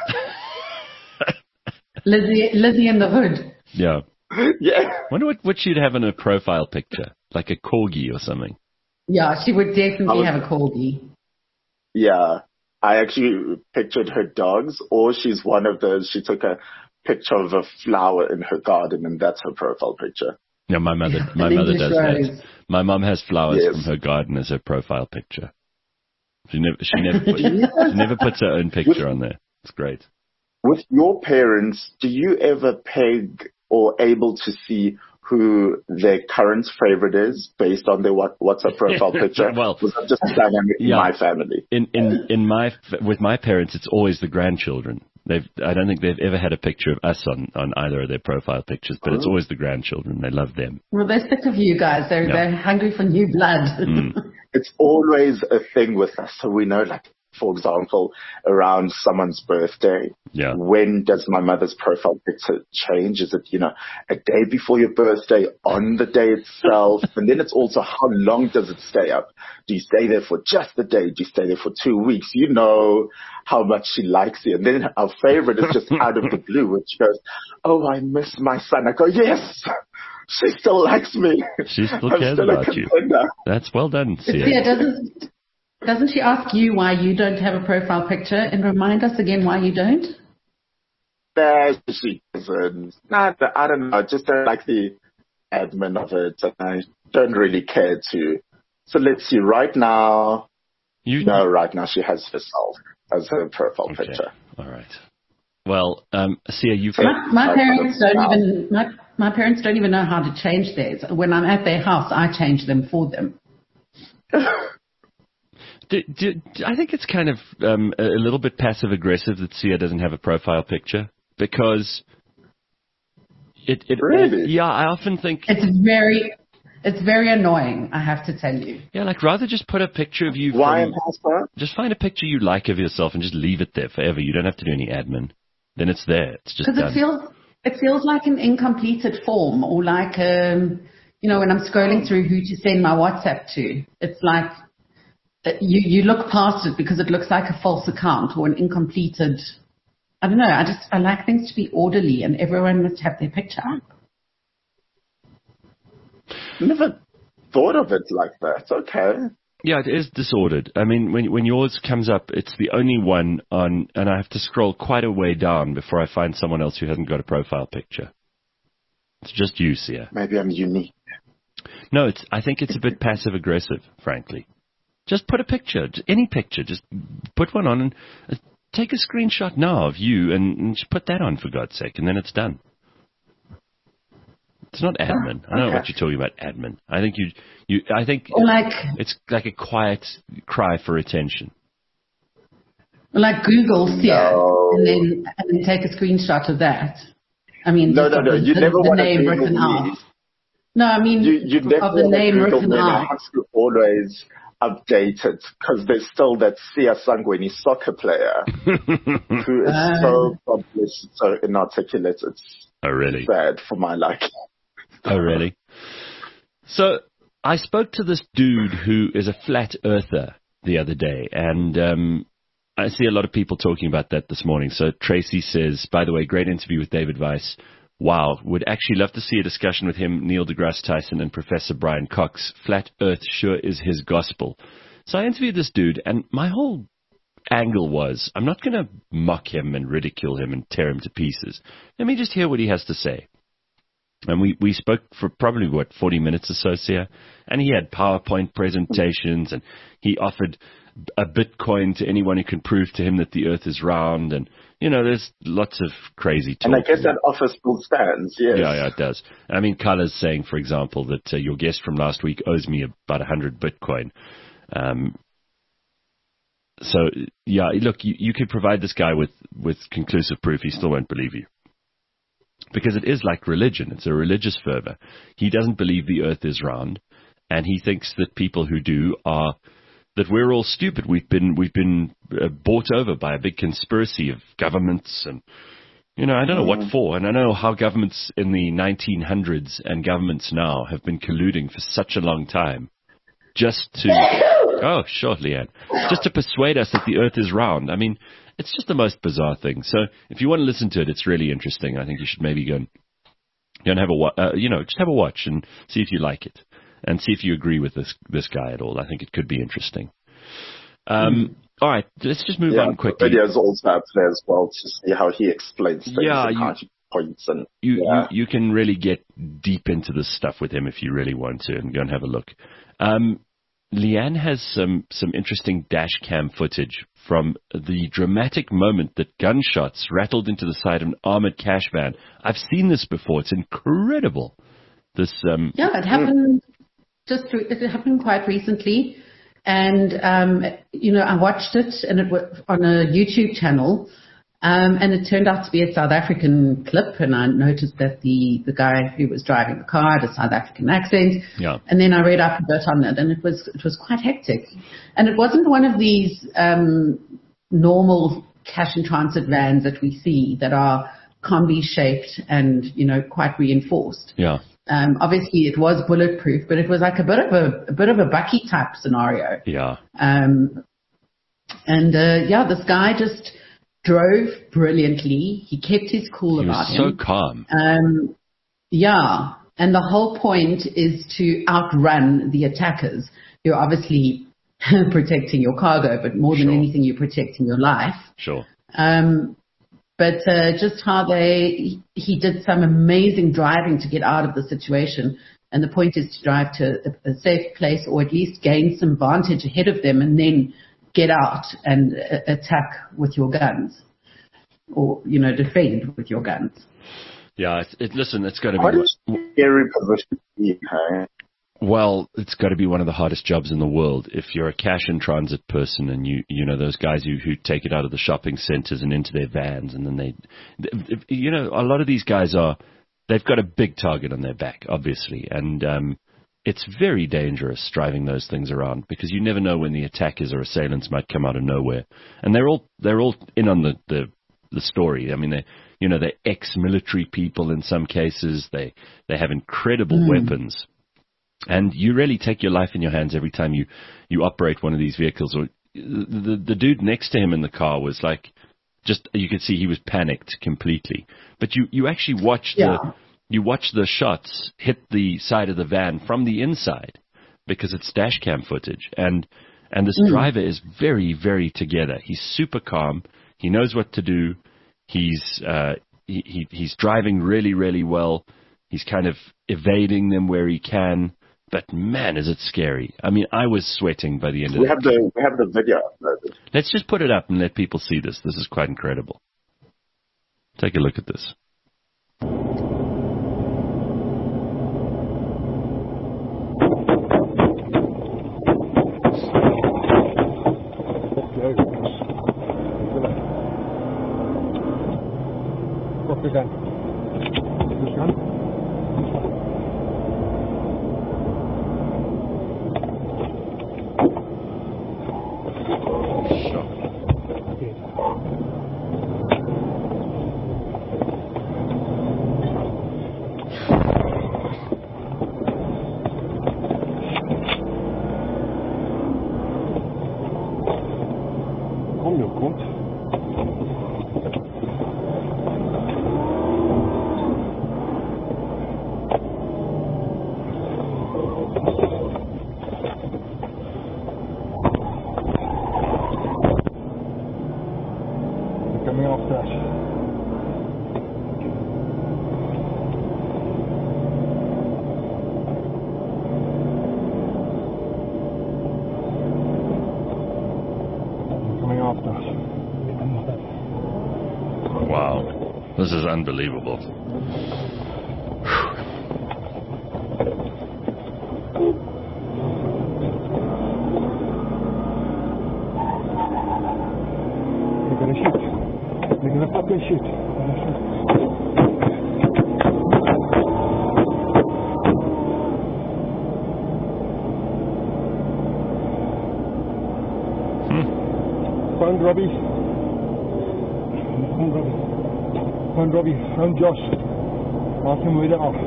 Lizzie in the hood. Yeah. Yeah. Wonder what she'd have in her profile picture, like a corgi or something. Yeah, she would definitely have a corgi. Yeah. I actually pictured her dogs, or she's one of those, she took a picture of a flower in her garden, and that's her profile picture. Yeah, my mother does that. My mom has flowers from her garden as her profile picture. She never puts her own picture on there. It's great. With your parents, do you ever peg or able to see who their current favorite is based on their WhatsApp profile picture? Well, was that just a dynamic in my family? With my parents, it's always the grandchildren. I don't think they've ever had a picture of us on either of their profile pictures, but it's always the grandchildren. They love them. Well, they're sick of you guys. They're hungry for new blood. It's always a thing with us. So we know, like, for example, around someone's birthday, when does my mother's profile picture change? Is it, a day before your birthday, on the day itself? And then it's also how long does it stay up? Do you stay there for just the day? Do you stay there for 2 weeks? You know how much she likes you. And then our favorite is just out of the blue, which goes, oh, I miss my son. I go, yes, she still likes me. She still cares about you. That's well done, Sia. Doesn't she ask you why you don't have a profile picture? And remind us again why you don't? She doesn't. I don't know. I just don't like the admin of it. And I don't really care to. So let's see. Right now, right now she has herself as her profile picture. All right. Well, Sia, my parents don't even know how to change theirs. When I'm at their house, I change them for them. I think it's kind of a little bit passive-aggressive that Sia doesn't have a profile picture, because it really? I often think it's very annoying, I have to tell you. Yeah, like, rather just put a picture of you. Just find a picture you like of yourself and just leave it there forever. You don't have to do any admin. Then it's there. It's just done. Because it feels like an incompleted form, or like when I'm scrolling through who to send my WhatsApp to, it's like. You look past it because it looks like a false account or an incompleted. I don't know. I like things to be orderly, and everyone must have their picture up. Never thought of it like that. Okay. Yeah, it is disordered. I mean, when yours comes up, it's the only one on, and I have to scroll quite a way down before I find someone else who hasn't got a profile picture. It's just you, Sia. Maybe I'm unique. No, I think it's a bit passive aggressive, frankly. Just put a picture, any picture. Just put one on and take a screenshot now of you and just put that on, for God's sake, and then it's done. It's not admin. I don't know what you're talking about, admin. I think it's like a quiet cry for attention. Like Google Sia, and then take a screenshot of that. I mean, no. You never want to Google written out. No, I mean, you never of the name written out. It has to always update it, because there's still that Sia Sangweni soccer player who is so published, so inarticulate. It's really sad for my liking. Oh, really? So I spoke to this dude who is a flat earther the other day, and I see a lot of people talking about that this morning. So Tracy says, by the way, great interview with David Weiss. Wow, would actually love to see a discussion with him, Neil deGrasse Tyson, and Professor Brian Cox. Flat Earth sure is his gospel. So I interviewed this dude, and my whole angle was, I'm not going to mock him and ridicule him and tear him to pieces. Let me just hear what he has to say. And we spoke for probably, 40 minutes or so, Sia? And he had PowerPoint presentations, and he offered a Bitcoin to anyone who can prove to him that the Earth is round, and there's lots of crazy talk. And I guess that offer still stands, yes. Yeah, it does. I mean, Carla's saying, for example, that your guest from last week owes me about 100 Bitcoin. So, yeah, look, you could provide this guy with conclusive proof. He still won't believe you. Because it is like religion. It's a religious fervor. He doesn't believe the Earth is round. and he thinks that people who do are that we're all stupid. We've been bought over by a big conspiracy of governments, and I don't know what for. And I know how governments in the 1900s and governments now have been colluding for such a long time, just to Leanne, just to persuade us that the Earth is round. I mean, it's just the most bizarre thing. So if you want to listen to it, it's really interesting. I think you should maybe go and have a just have a watch and see if you like it, and see if you agree with this guy at all. I think it could be interesting. All right, let's just move on quickly. The videos also out there as well to see how he explains things and points. And you can really get deep into this stuff with him if you really want to, and go and have a look. Leanne has some interesting dash cam footage from the dramatic moment that gunshots rattled into the side of an armored cash van. I've seen this before. It's incredible. This it happened it happened quite recently, and I watched it, and it was on a YouTube channel. And it turned out to be a South African clip, and I noticed that the guy who was driving the car had a South African accent. Yeah. And then I read up a bit on it, and it was quite hectic. And it wasn't one of these normal cash and transit vans that we see that are combi shaped and quite reinforced. Yeah. Obviously, it was bulletproof, but it was like a bit of a Bucky type scenario. Yeah. This guy just drove brilliantly. He kept his cool about him. He was so calm. And the whole point is to outrun the attackers. You're obviously protecting your cargo, but more than anything, you're protecting your life. Sure. But just how he did some amazing driving to get out of the situation. And the point is to drive to a safe place, or at least gain some vantage ahead of them, and then get out and attack with your guns, or defend with your guns. Yeah, listen, it's got to be. What is scary position? Well, it's got to be one of the hardest jobs in the world. If you're a cash and transit person, and you know those guys who take it out of the shopping centers and into their vans, and then a lot of these guys they've got a big target on their back, obviously, and it's very dangerous driving those things around, because you never know when the attackers or assailants might come out of nowhere. And they're all in on the story. I mean, they're ex-military people in some cases. They have incredible weapons, and you really take your life in your hands every time you operate one of these vehicles. Or the dude next to him in the car was like, you could see he was panicked completely. But you actually watch You watch the shots hit the side of the van from the inside, because it's dash cam footage. And this driver is very, very together. He's super calm. He knows what to do. He's driving really, really well. He's kind of evading them where he can. But man, is it scary. I mean, I was sweating by the end of it. We have the video uploaded. Let's just put it up and let people see this. This is quite incredible. Take a look at this. Wow, this is unbelievable. They're gonna shoot. They're gonna fucking shoot. Found Robbie. Found Robbie. Found Josh. Mark him wieder auf.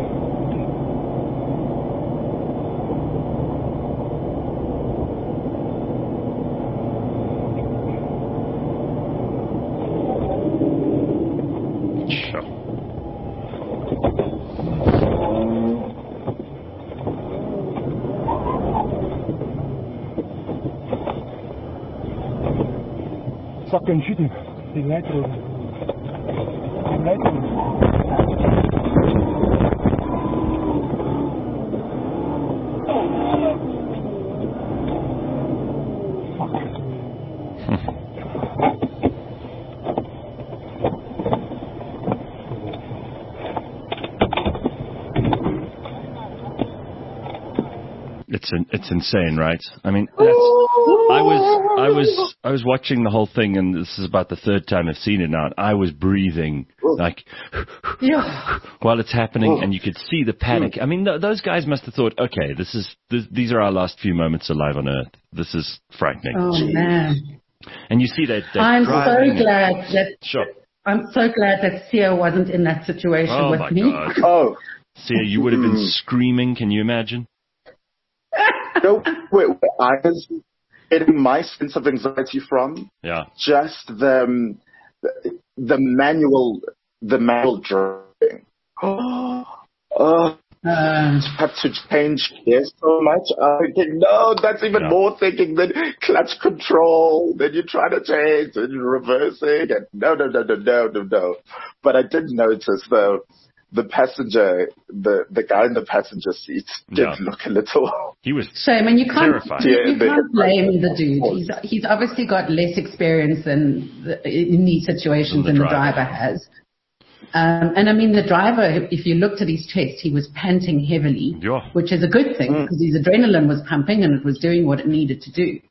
Fucking shoot him. The light road. The light road. It's insane, right? I mean, I was watching the whole thing, and this is about the third time I've seen it now. And I was breathing like while it's happening, and you could see the panic. I mean, those guys must have thought, okay, these are our last few moments alive on Earth. This is frightening. Oh man! And you see that. I'm so glad that Sia wasn't in that situation with me. God. Oh, Sia, you would have been screaming. Can you imagine? No, where I was getting my sense of anxiety from, just the manual driving. Have to change gears so much. I'm thinking, no, that's even more thinking than clutch control. Then you try to change and you're reversing. And no. But I did notice though, the passenger, the guy in the passenger seat did look a little. He was shame, and you can't terrified. You can't blame the dude. He's obviously got less experience in these situations than the driver has. And I mean, the driver, if you looked at his chest, he was panting heavily, which is a good thing because his adrenaline was pumping and it was doing what it needed to do.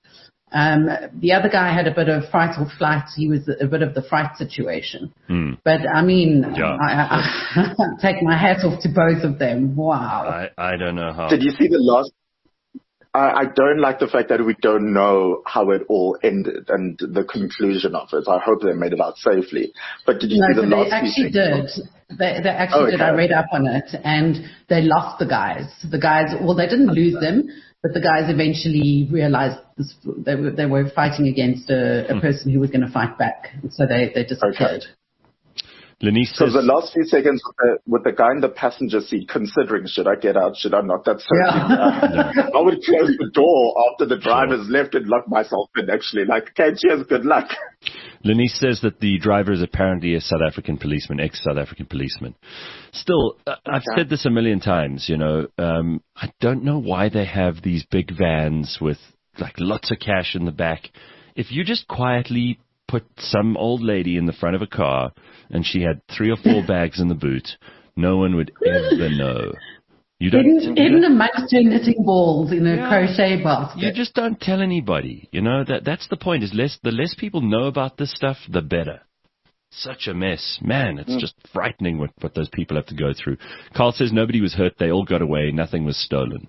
The other guy had a bit of fight or flight. He was a bit of the fright situation. But I mean, I take my hat off to both of them. Wow. I don't know how. Did you see the last? I don't like the fact that we don't know how it all ended and the conclusion of it. I hope they made it out safely. But did you see the last? They actually did. They actually did. I read up on it, and they lost the guys. Well, they didn't lose them. But the guys eventually realized they were fighting against a person who was going to fight back. So they disappeared. Lenice says, the last few seconds with the guy in the passenger seat considering, should I get out, should I not? That's I would close the door after the driver's left and lock myself in, actually. Like, okay, cheers, good luck. Lenice says that the driver is apparently a South African policeman, ex-South African policeman. Still, I've said this a million times, I don't know why they have these big vans with like lots of cash in the back. If you just quietly put some old lady in the front of a car and she had 3 or 4 bags in the boot, no one would ever know. Hidden amongst your knitting balls in a crochet basket. You just don't tell anybody. That's the point. The less people know about this stuff, the better. Such a mess. Man, it's just frightening what those people have to go through. Carl says nobody was hurt. They all got away. Nothing was stolen.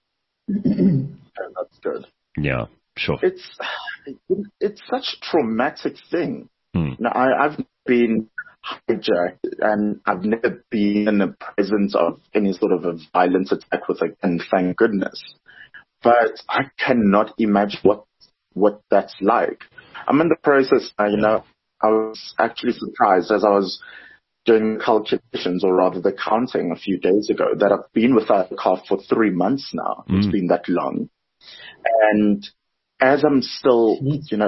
That's good. Yeah, sure. It's such a traumatic thing. Now, I've been hijacked and I've never been in the presence of any sort of a violent attack with a gun, thank goodness. But I cannot imagine what that's like. I'm in the process, I was actually surprised as I was doing calculations, or rather the counting a few days ago, that I've been without a car for 3 months now. It's been that long. And as I'm still,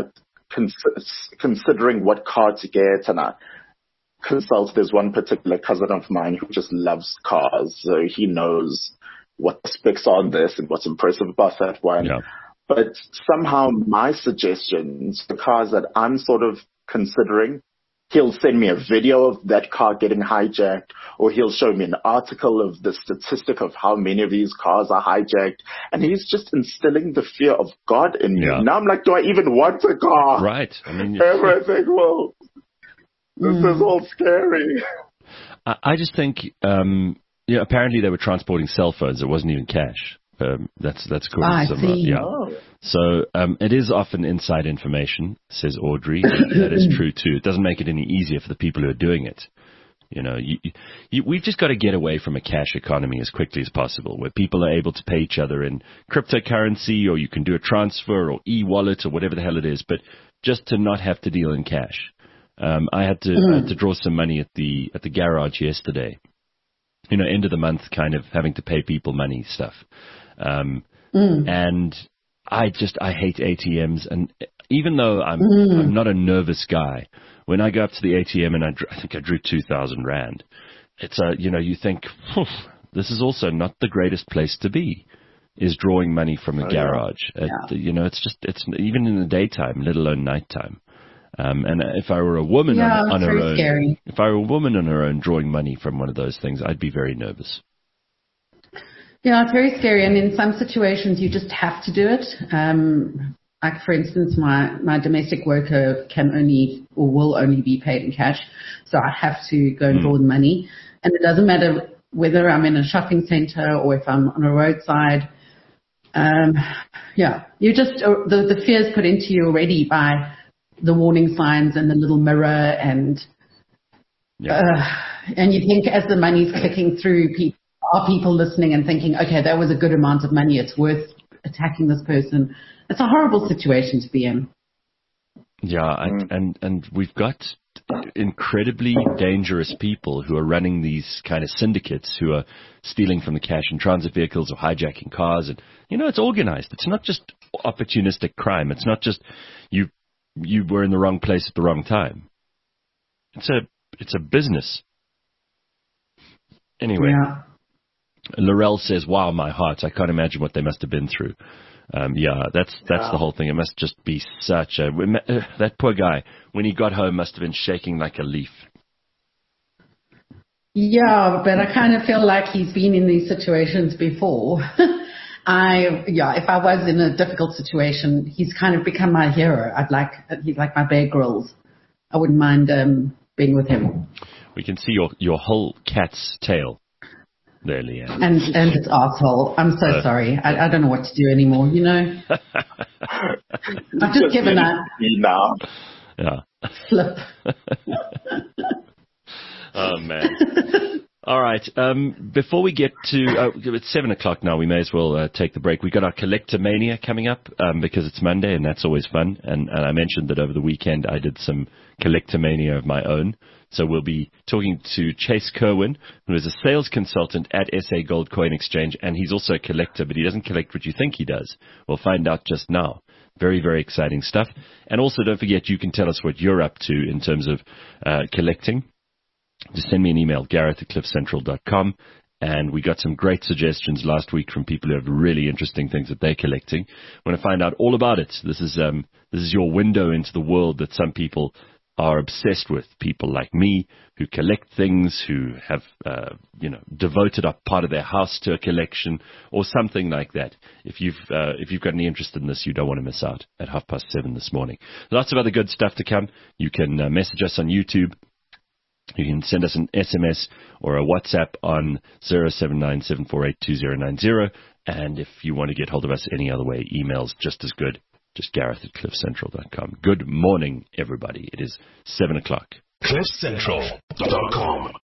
considering what car to get, and I consult, there's one particular cousin of mine who just loves cars, so he knows what the specs are on this and what's impressive about that one. Yeah. But somehow my suggestions, the cars that I'm sort of considering, he'll send me a video of that car getting hijacked, or he'll show me an article of the statistic of how many of these cars are hijacked, and he's just instilling the fear of God in me. Yeah. Now I'm like, do I even want a car? Right. I mean, everything. Well, this is all scary. I just think, apparently they were transporting cell phones. It wasn't even cash. That's according to some, yeah. So it is often inside information, says Audrey. That is true too. It doesn't make it any easier for the people who are doing it. You know, we've just got to get away from a cash economy as quickly as possible, where people are able to pay each other in cryptocurrency, or you can do a transfer or e-wallet or whatever the hell it is, but just to not have to deal in cash. I had to draw some money at the garage yesterday. You know, end of the month, kind of having to pay people money stuff. And I hate ATMs. And even though I'm not a nervous guy, when I go up to the ATM and I think I drew 2,000 Rand, it's you think, this is also not the greatest place to be, is drawing money from a garage. Yeah. It's even in the daytime, let alone nighttime. And if I were a woman on her own, scary. If I were a woman on her own drawing money from one of those things, I'd be very nervous. Yeah, it's very scary. And in some situations, you just have to do it. Like, for instance, my domestic worker can only or will only be paid in cash. So I have to go and draw the money. And it doesn't matter whether I'm in a shopping center or if I'm on a roadside. You just, the fear's put into you already by the warning signs and the little mirror, and you think as the money's clicking through, are people listening and thinking, okay, that was a good amount of money, it's worth attacking this person. It's a horrible situation to be in. Yeah, and we've got incredibly dangerous people who are running these kind of syndicates who are stealing from the cash in transit vehicles or hijacking cars. And, it's organized. It's not just opportunistic crime. It's not just you were in the wrong place at the wrong time. It's a business. Anyway, Laurel says, wow, my heart. I can't imagine what they must have been through. That's the whole thing. It must just be such a... that poor guy, when he got home, must have been shaking like a leaf. Yeah, but I kind of feel like he's been in these situations before. If I was in a difficult situation, he's kind of become my hero. He's like my Bear Grylls. I wouldn't mind being with him. We can see your whole cat's tail there, Leanne. And its asshole. I'm so sorry. I don't know what to do anymore, I've just given up. Now. Yeah. Flip. Oh, man. All right. Before we get to it's 7:00 now, we may as well take the break. We've got our Collectomania coming up because it's Monday, and that's always fun. And I mentioned that over the weekend I did some Collectomania of my own. So we'll be talking to Chase Kerwin, who is a sales consultant at SA Gold Coin Exchange, and he's also a collector, but he doesn't collect what you think he does. We'll find out just now. Very, very exciting stuff. And also, don't forget, you can tell us what you're up to in terms of collecting. Just send me an email, gareth@cliffcentral.com. And we got some great suggestions last week from people who have really interesting things that they're collecting. Want to find out all about it. This is your window into the world that some people are obsessed with. People like me who collect things, who have devoted a part of their house to a collection or something like that. If you've got any interest in this, you don't want to miss out at 7:30 this morning. Lots of other good stuff to come. You can message us on YouTube. You can send us an SMS or a WhatsApp on 0797482090. And if you want to get hold of us any other way, email's just as good. Just Gareth@cliffcentral.com. Good morning, everybody. It is 7:00. CliffCentral.com